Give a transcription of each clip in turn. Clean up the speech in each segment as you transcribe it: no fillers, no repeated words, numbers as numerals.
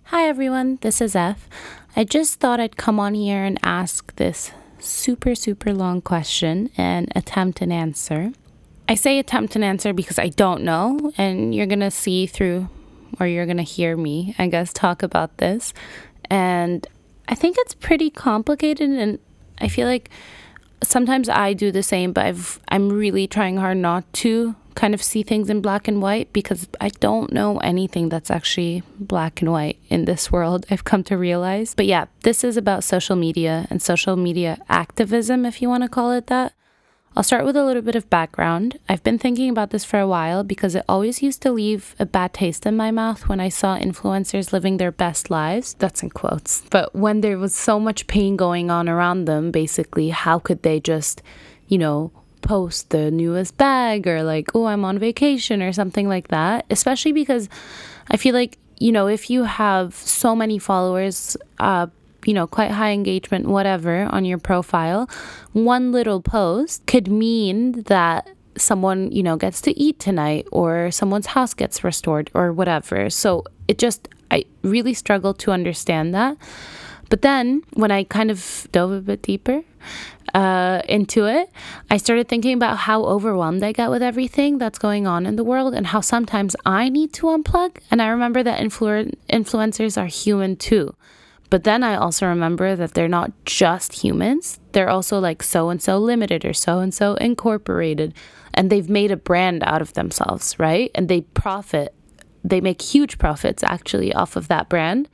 Hi everyone, this is F. I just thought I'd come on here and ask this super long question and attempt an answer. I say attempt an answer because I don't know, and you're gonna see through, or you're gonna hear me, I guess, talk about this. And I think it's pretty complicated, and I feel like sometimes I do the same, but I'm really trying hard not to kind of see things in black and white because I don't know anything that's actually black and white in this world, I've come to realize. But yeah, this is about social media and social media activism, if you want to call it that. I'll start with a little bit of background. I've been thinking about this for a while because it always used to leave a bad taste in my mouth when I saw influencers living their best lives. That's in quotes. But when there was so much pain going on around them, basically, how could they just, post the newest bag or like, oh, I'm on vacation or something like that? Especially because I feel like, if you have so many followers, quite high engagement, whatever, on your profile, one little post could mean that someone, gets to eat tonight or someone's house gets restored or whatever. So I really struggle to understand that. But then when I kind of dove a bit deeper into it, I started thinking about how overwhelmed I get with everything that's going on in the world and how sometimes I need to unplug. And I remember that influencers are human too. But then I also remember that they're not just humans. They're also like so-and-so limited or so-and-so incorporated. And they've made a brand out of themselves, right? And they make huge profits actually off of that brand.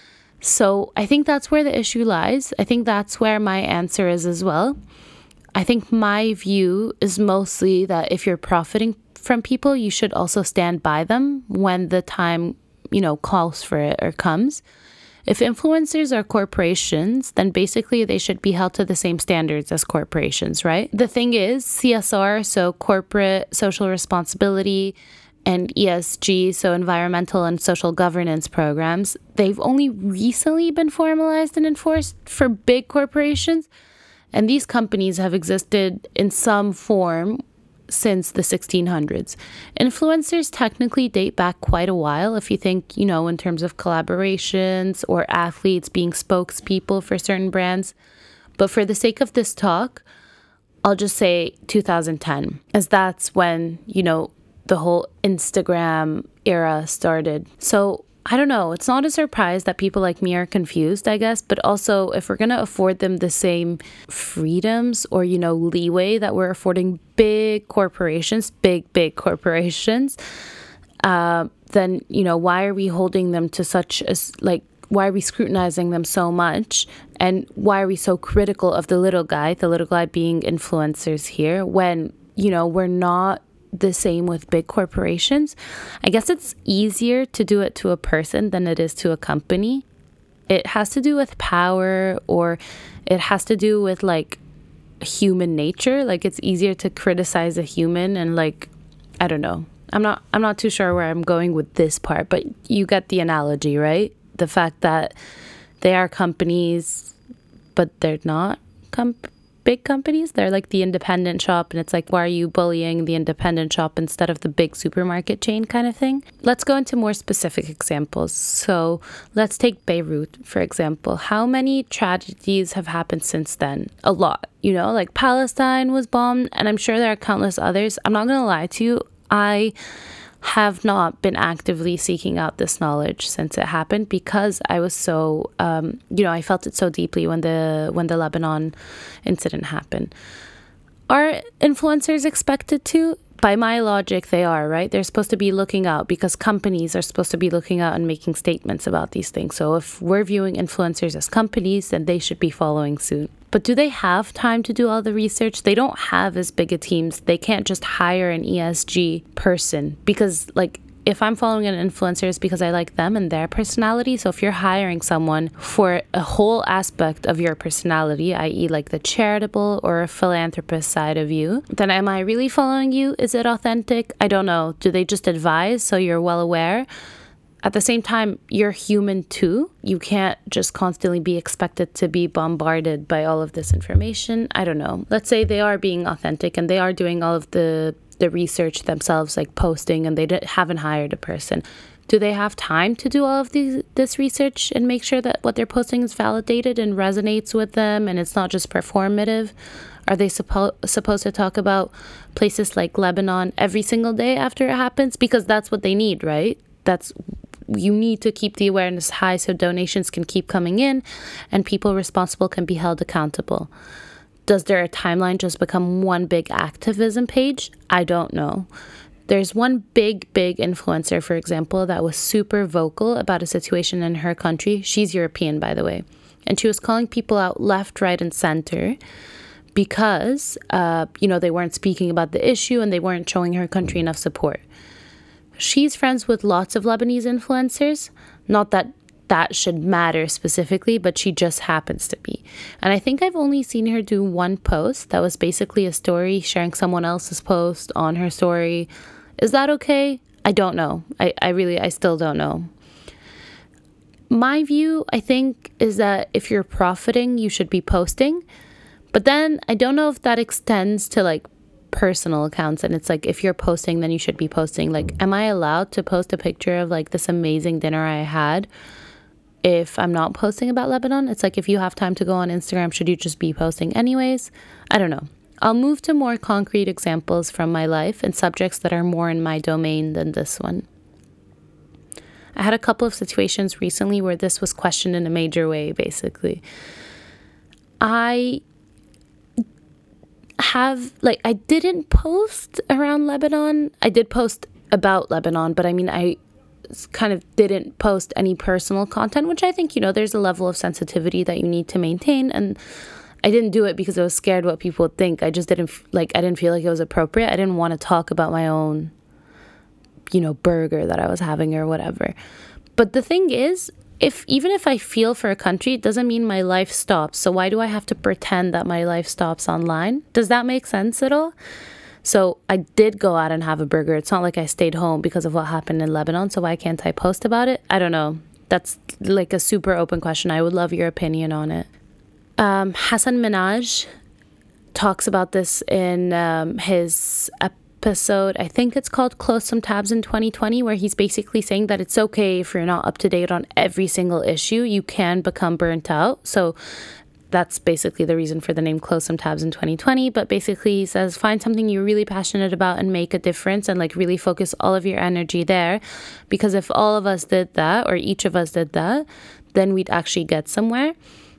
So I think that's where the issue lies. I think that's where my answer is as well. I think my view is mostly that if you're profiting from people, you should also stand by them when the time, calls for it or comes. If influencers are corporations, then basically they should be held to the same standards as corporations, right? The thing is, CSR, so corporate social responsibility, and ESG, so environmental and social governance programs, they've only recently been formalized and enforced for big corporations. And these companies have existed in some form since the 1600s. Influencers technically date back quite a while if you think, in terms of collaborations or athletes being spokespeople for certain brands. But for the sake of this talk, I'll just say 2010, as that's when, the whole Instagram era started. So I don't know, it's not a surprise that people like me are confused, I guess, but also if we're going to afford them the same freedoms or, leeway that we're affording big corporations, big corporations, then, why are we holding them to such a, why are we scrutinizing them so much? And why are we so critical of the little guy being influencers here when, we're not the same with big corporations? I guess it's easier to do it to a person than it is to a company. It has to do with power, or it has to do with human nature. It's easier to criticize a human and I don't know. I'm not too sure where I'm going with this part, but you get the analogy, right? The fact that they are companies, but they're not big companies. They're like the independent shop, and it's like, why are you bullying the independent shop instead of the big supermarket chain kind of thing? Let's go into more specific examples. So let's take Beirut, for example. How many tragedies have happened since then? A lot. Palestine was bombed, and I'm sure there are countless others. I'm not going to lie to you. I have not been actively seeking out this knowledge since it happened because I was so, I felt it so deeply when the Lebanon incident happened. Are influencers expected to? By my logic, they are, right? They're supposed to be looking out because companies are supposed to be looking out and making statements about these things. So if we're viewing influencers as companies, then they should be following suit. But do they have time to do all the research? They don't have as big a teams. They can't just hire an ESG person because if I'm following an influencer, it's because I like them and their personality. So if you're hiring someone for a whole aspect of your personality, i.e. the charitable or a philanthropist side of you, then am I really following you? Is it authentic? I don't know. Do they just advise so you're well aware? At the same time, you're human too. You can't just constantly be expected to be bombarded by all of this information. I don't know. Let's say they are being authentic and they are doing all of the research themselves, posting, and they haven't hired a person. Do they have time to do all of this research and make sure that what they're posting is validated and resonates with them and it's not just performative? Are they supposed to talk about places like Lebanon every single day after it happens? Because that's what they need, right? You need to keep the awareness high so donations can keep coming in and people responsible can be held accountable. Does their timeline just become one big activism page? I don't know. There's one big influencer, for example, that was super vocal about a situation in her country. She's European, by the way. And she was calling people out left, right, and center because, they weren't speaking about the issue and they weren't showing her country enough support. She's friends with lots of Lebanese influencers. Not that that should matter specifically, but she just happens to be. And I think I've only seen her do one post that was basically a story sharing someone else's post on her story. Is that okay? I don't know. I still don't know. My view, I think, is that if you're profiting, you should be posting. But then I don't know if that extends to like personal accounts. And it's like, if you're posting, then you should be posting. Like, am I allowed to post a picture of like this amazing dinner I had if I'm not posting about Lebanon? It's like, if you have time to go on Instagram, should you just be posting anyways? I don't know. I'll move to more concrete examples from my life and subjects that are more in my domain than this one. I had a couple of situations recently where this was questioned in a major way, basically. I didn't post around Lebanon. I did post about Lebanon, but I kind of didn't post any personal content, which I think, there's a level of sensitivity that you need to maintain. And I didn't do it because I was scared what people would think. I just didn't feel like it was appropriate. I didn't want to talk about my own, burger that I was having or whatever. But the thing is, even if I feel for a country, it doesn't mean my life stops. So why do I have to pretend that my life stops online? Does that make sense at all? So I did go out and have a burger. It's not like I stayed home because of what happened in Lebanon. So why can't I post about it? I don't know. That's like a super open question. I would love your opinion on it. Hasan Minhaj talks about this in his episode, I think it's called Close Some Tabs in 2020, where he's basically saying that it's okay if you're not up to date on every single issue. You can become burnt out. So that's basically the reason for the name Close Some Tabs in 2020. But basically he says, find something you're really passionate about and make a difference and like really focus all of your energy there. Because if all of us did that, or each of us did that, then we'd actually get somewhere.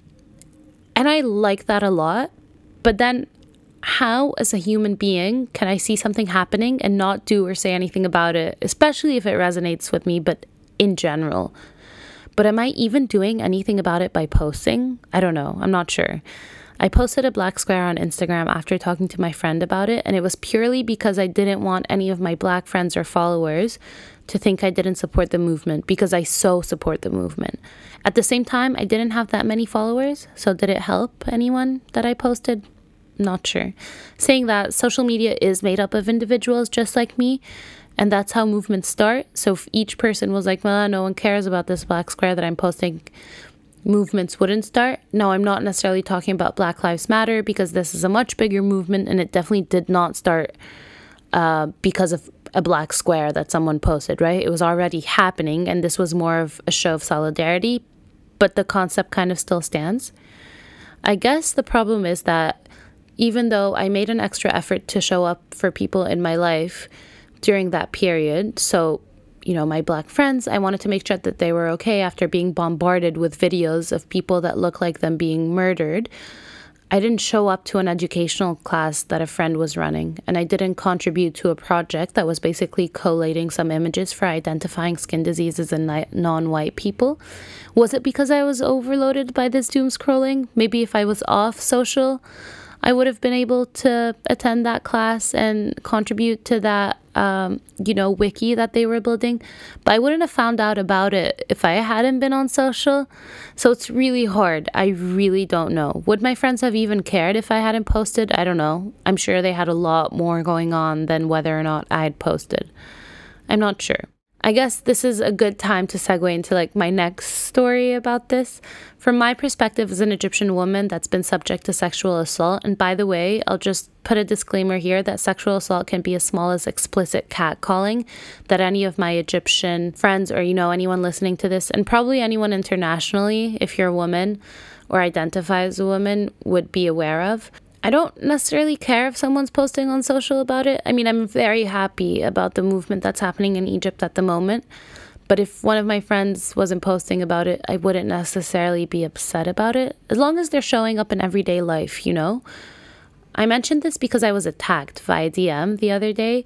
And I like that a lot. But then how, as a human being, can I see something happening and not do or say anything about it, especially if it resonates with me, but in general? But am I even doing anything about it by posting? I don't know. I'm not sure. I posted a black square on Instagram after talking to my friend about it, and it was purely because I didn't want any of my black friends or followers to think I didn't support the movement, because I so support the movement. At the same time, I didn't have that many followers, so did it help anyone that I posted? Not sure. Saying that, social media is made up of individuals just like me, and that's how movements start. So if each person was like, well, no one cares about this black square that I'm posting, movements wouldn't start. No, I'm not necessarily talking about Black Lives Matter, because this is a much bigger movement, and it definitely did not start because of a black square that someone posted, right? It was already happening, and this was more of a show of solidarity, but the concept kind of still stands. I guess the problem is that even though I made an extra effort to show up for people in my life during that period, so, my black friends, I wanted to make sure that they were okay after being bombarded with videos of people that look like them being murdered. I didn't show up to an educational class that a friend was running, and I didn't contribute to a project that was basically collating some images for identifying skin diseases in non-white people. Was it because I was overloaded by this doom scrolling? Maybe if I was off social, I would have been able to attend that class and contribute to that, wiki that they were building. But I wouldn't have found out about it if I hadn't been on social. So it's really hard. I really don't know. Would my friends have even cared if I hadn't posted? I don't know. I'm sure they had a lot more going on than whether or not I had posted. I'm not sure. I guess this is a good time to segue into my next story about this. From my perspective as an Egyptian woman that's been subject to sexual assault, and by the way, I'll just put a disclaimer here that sexual assault can be as small as explicit catcalling, that any of my Egyptian friends or, anyone listening to this, and probably anyone internationally, if you're a woman or identify as a woman, would be aware of. I don't necessarily care if someone's posting on social about it. I mean, I'm very happy about the movement that's happening in Egypt at the moment. But if one of my friends wasn't posting about it, I wouldn't necessarily be upset about it, as long as they're showing up in everyday life, I mentioned this because I was attacked via DM the other day.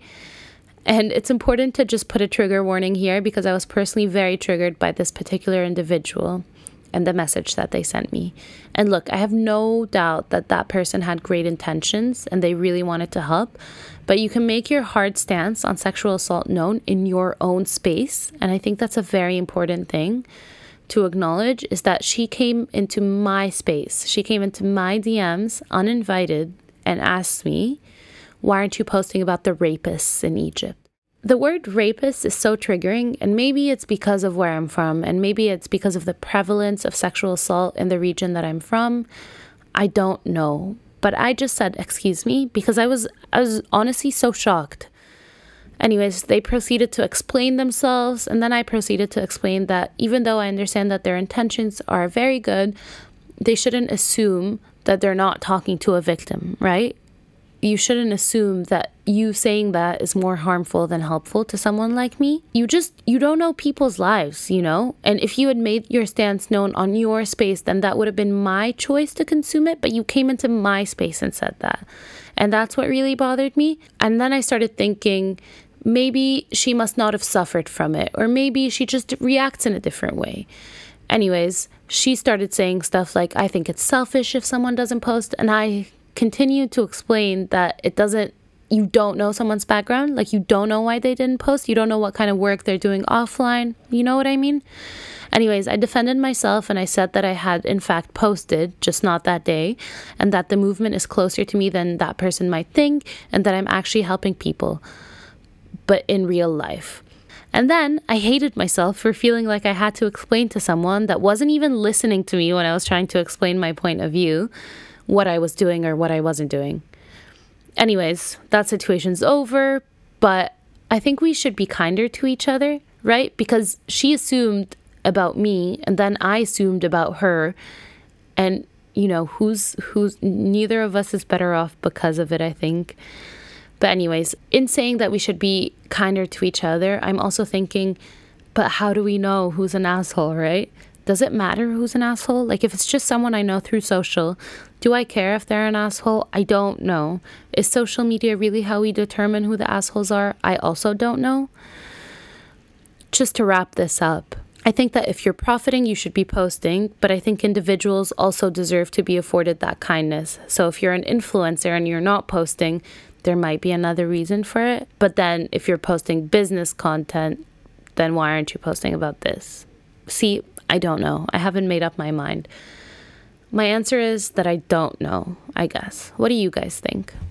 And it's important to just put a trigger warning here because I was personally very triggered by this particular individual and the message that they sent me. And look, I have no doubt that that person had great intentions and they really wanted to help, but you can make your hard stance on sexual assault known in your own space. And I think that's a very important thing to acknowledge, is that she came into my space. She came into my DMs uninvited and asked me, why aren't you posting about the rapists in Egypt? The word rapist is so triggering, and maybe it's because of where I'm from, and maybe it's because of the prevalence of sexual assault in the region that I'm from. I don't know. But I just said, excuse me, because I was honestly so shocked. Anyways, they proceeded to explain themselves, and then I proceeded to explain that even though I understand that their intentions are very good, they shouldn't assume that they're not talking to a victim, right? You shouldn't assume that you saying that is more harmful than helpful to someone like me. You don't know people's lives, And if you had made your stance known on your space, then that would have been my choice to consume it. But you came into my space and said that. And that's what really bothered me. And then I started thinking, maybe she must not have suffered from it. Or maybe she just reacts in a different way. Anyways, she started saying stuff like, I think it's selfish if someone doesn't post. And I continue to explain that you don't know someone's background, like you don't know why they didn't post, you don't know what kind of work they're doing offline, you know what I mean? Anyways, I defended myself and I said that I had in fact posted, just not that day, and that the movement is closer to me than that person might think, and that I'm actually helping people, but in real life. And then I hated myself for feeling like I had to explain to someone that wasn't even listening to me when I was trying to explain my point of view, what I was doing or what I wasn't doing. Anyways, that situation's over, but I think we should be kinder to each other, right? Because she assumed about me and then I assumed about her, and who's neither of us is better off because of it, I think. But anyways, in saying that we should be kinder to each other, I'm also thinking, but how do we know who's an asshole, right? Does it matter who's an asshole? Like, if it's just someone I know through social, do I care if they're an asshole? I don't know. Is social media really how we determine who the assholes are? I also don't know. Just to wrap this up, I think that if you're profiting, you should be posting, but I think individuals also deserve to be afforded that kindness. So if you're an influencer and you're not posting, there might be another reason for it. But then if you're posting business content, then why aren't you posting about this? See, I don't know. I haven't made up my mind. My answer is that I don't know, I guess. What do you guys think?